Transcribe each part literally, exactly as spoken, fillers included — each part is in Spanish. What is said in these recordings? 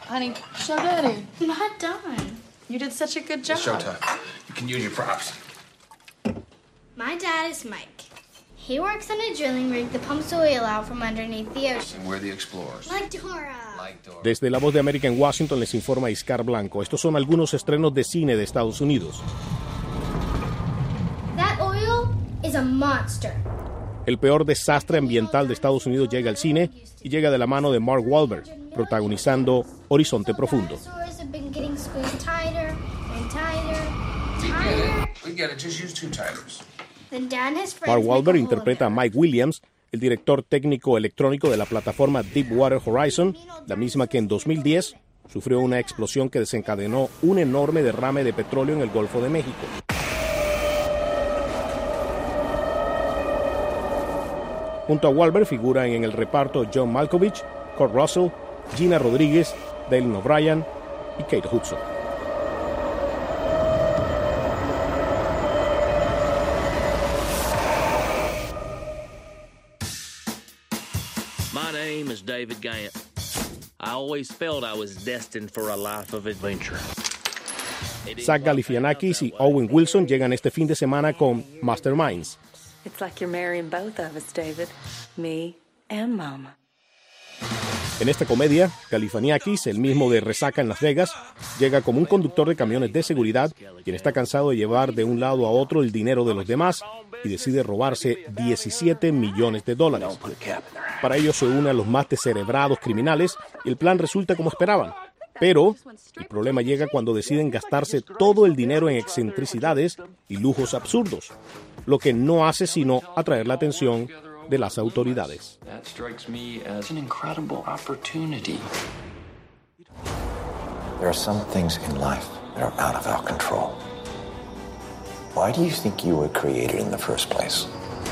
Honey, show Daddy. I'm not done. You did such a good job. It's showtime. You can use your props. My dad is Mike. He works on a drilling rig that pumps oil out from underneath the ocean. And we're the explorers. Like Dora. Like Dora. Desde La Voz de América en Washington les informa Iscar Blanco. Estos son algunos estrenos de cine de Estados Unidos. That oil is a monster. El peor desastre ambiental de Estados Unidos llega al cine y llega de la mano de Mark Wahlberg, protagonizando Horizonte Profundo. Dinosaurs have been getting squeezed tighter and tighter, We get tighter. it. We get it. Just use two titers. Then Dad and his friends Mark make a Wahlberg hole interpreta a in it. Mike Williams, el director técnico electrónico de la plataforma Deepwater Horizon, la misma que en dos mil diez sufrió una explosión que desencadenó un enorme derrame de petróleo en el Golfo de México. Junto a Wahlberg figuran en el reparto John Malkovich, Kurt Russell, Gina Rodríguez, Dylan O'Brien y Kate Hudson. My name is David Gant. I always felt I was destined for a life of adventure. Zach Galifianakis y Owen Wilson llegan este fin de semana con Masterminds. It's like you're marrying both of us, David. Me and Mama. En esta comedia, Galifianakis, el mismo de Resaca en Las Vegas, llega como un conductor de camiones de seguridad, quien está cansado de llevar de un lado a otro el dinero de los demás y decide robarse diecisiete millones de dólares. Para ello se une a los más descerebrados criminales y el plan resulta como esperaban. Pero el problema llega cuando deciden gastarse todo el dinero en excentricidades y lujos absurdos, lo que no hace sino atraer la atención de las autoridades. That strikes me as an incredible opportunity. There are some things in life that are out of our control. Why do you think you were created in the first place?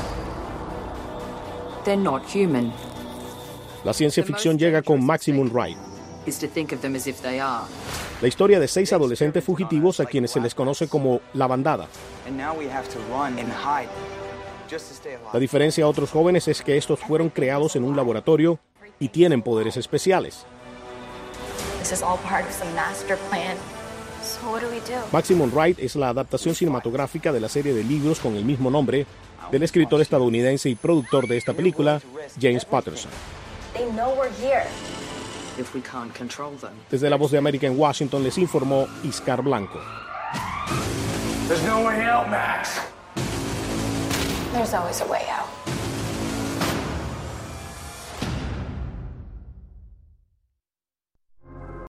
They're not human. La ciencia ficción llega con Maximum Ride, Is to think of them as if they are. la historia de seis adolescentes fugitivos a quienes se les conoce como La Bandada. And now we have to run and hide just to stay alive. La diferencia a otros jóvenes es que estos fueron creados en un laboratorio y tienen poderes especiales. This is all part of some master plan. So what do we do? Maximum Ride es la adaptación cinematográfica de la serie de libros con el mismo nombre del escritor estadounidense y productor de esta película, James Patterson. They know we're here. If we can't control them. Desde La Voz de América en Washington les informó Iscar Blanco. There's no way out, Max. There's always a way out.